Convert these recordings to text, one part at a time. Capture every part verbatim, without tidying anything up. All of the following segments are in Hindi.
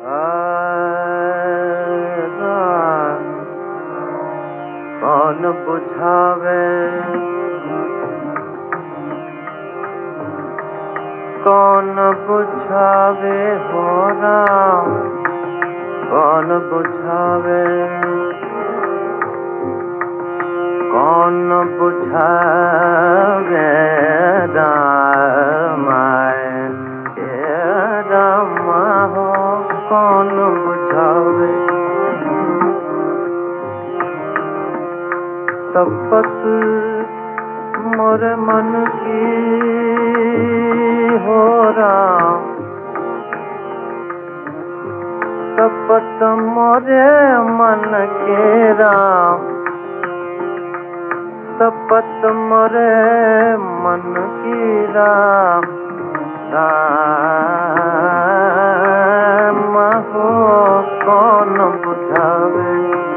कौन बुझावे कौन बुझावे हो राम, कौन बुझावे कौन बुझावे राम राम हो कौन बुझावे। तपत मोर मन की हो राम, तपत मोरे मन के राम, तपत मोरे मन की राम राम हो कौन बुझावे।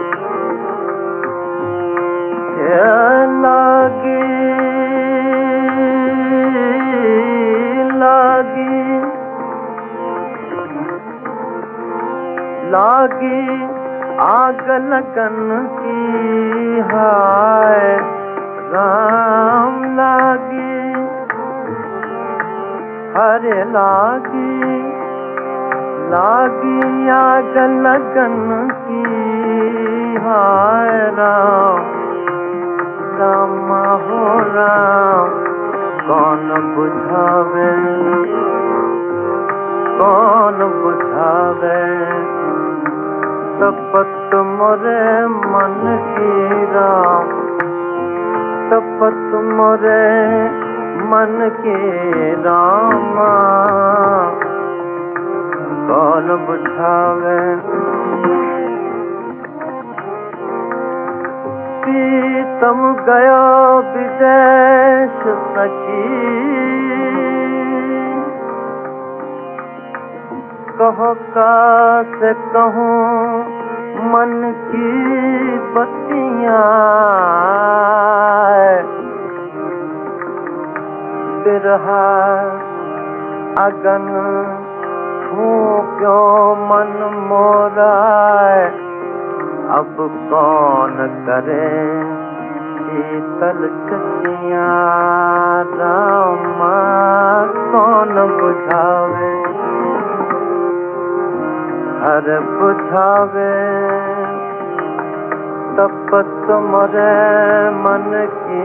लागी लागी लागी आग लगन की हाय राम लागी, हरे लागी लागी आग लगन की हाय राम राम हो राम कौन बुझावे कौन बुझावे। तपत मोरे मन की राम, तपत मोरे मन के राम कौन बुझावे। प्रीतम गयो विदेश सखी, कहो का से कहूँ मन की बत्तियाँ, बिरहा अगन फूंक्यो मन मोरा, अब कौन करे शीतल छतियाँ राम कौन बुझावे। हर बुझावे तपत मोरे मन की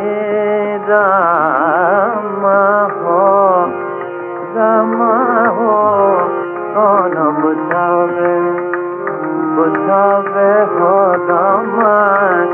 राम हो राम हो कौन बुझावे बुझावे हो राम।